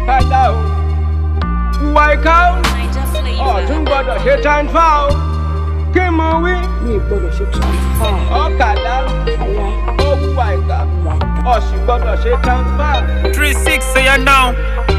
ọ̀kadà o. Ìwà ìka o. Ọ̀tún gbọ́dọ̀ ṣe transfer o. Kí mo wí? Mi ò gbọ́dọ̀ ṣe transfer. Ọ̀kadà ó wùwà ìka. Ọ̀sì gbọ́dọ̀ ṣe transfer. 3-6, so you're now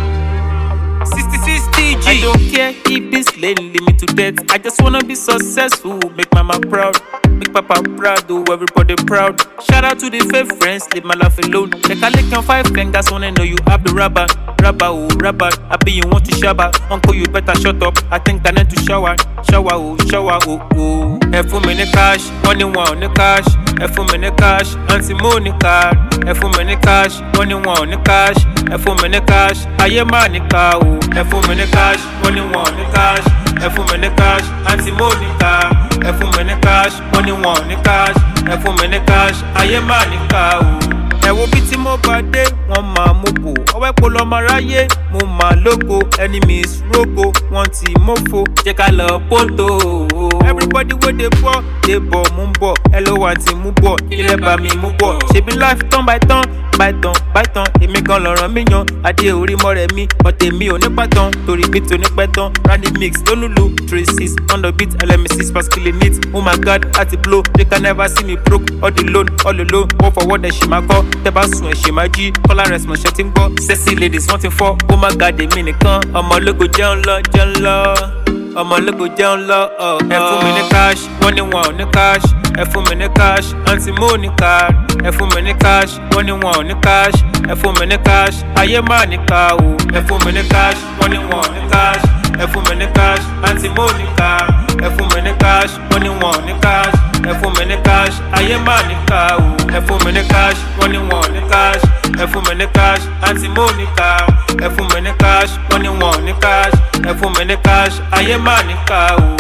66 TG. I don't care if this lady lead me to death. I just wanna be successful, make mama proud, make papa proud, do everybody proud. Shout out to the fake friends, leave my life alone. Like I lick on 5 fingers, wanna know you have the rubber. Oh, rubber. I be you want to shabba. Uncle, you better shut up. I think I need to shower. Shower, oh. F for me cash, money one the cash. F for me cash, anti money card. F for me cash, money one the cash. F for me cash, I am money car. F for me cash, money one the cash. F for me cash, anti money car. F for me cash, money one the cash. F for me cash, I am money car. Ẹ wo bí tí mo bá dé, wọ́n máa mú bò. Ọwọ́ epo lọ́mọ ráyé, mo máa lógo. Enemies rogo, wọ́n ti mófo. Jẹ́ ká lọ pọ́tò. Everybody wey dey bọ̀ mú bọ̀. Ẹ ló wà tí mú bọ̀, ilé bá mi mú bọ̀. Ṣèbí life tán by tán, by tán. Èmi gan lọ̀rọ̀ mi yan, adé orí mọ́rẹ̀ mi. Ọ̀tẹ̀ mi ò ní pàtàn, torí bí tó ní pẹ́tàn. Randy mix tó lùlù, 3-6 on the beat, LM6 pass killing it. Oh my god, àti blow, they can never see me broke. All the loan, all alone, wọ́n fọwọ́ dẹ̀ ṣì máa kọ́. Tẹ́ bá sùn ẹ̀ ṣe máa jí, kọ́lá rẹ̀ sùn ṣẹ́ ti ń gbọ́. Sexy ladies wọ́n ti fọ́, oh my god èmi nìkan. Ọmọ ológo jẹun lọ. Ọmọ ológo jẹun lọ. Ẹ fún mi ní cash, wọ́n ní wọn ò ní cash. Ẹ fún mi ní cash, àǹtí mo ní card. Ẹ fún mi ní cash, wọ́n ní wọn ò ní cash. Ẹ fún mi ní cash, ayé máa ní ká o. Ẹ fún mi ní cash, wọ́n ní wọn ò ní cash. Ẹ fún mi ní cash, àǹtí mo ní card. Ẹ fún mi ní cash, wọ́n ní wọn ò ní cash. Ẹ fún mi ní cash, ayé máa ní ká o. Ẹ fún mi ní cash, wọ́n ní wọn ò ní cash. Ẹ fún mi ní cash, àǹtí mo ní card. Ẹ fún mi ní cash, wọ́n ní wọn ò ní cash. Ẹ fún mi ní cash, ayé máa ní ká o.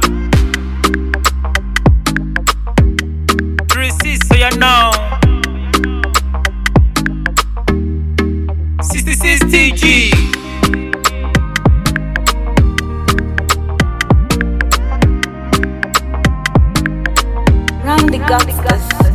3-6, so you know 66 TG. Randy Gangsters.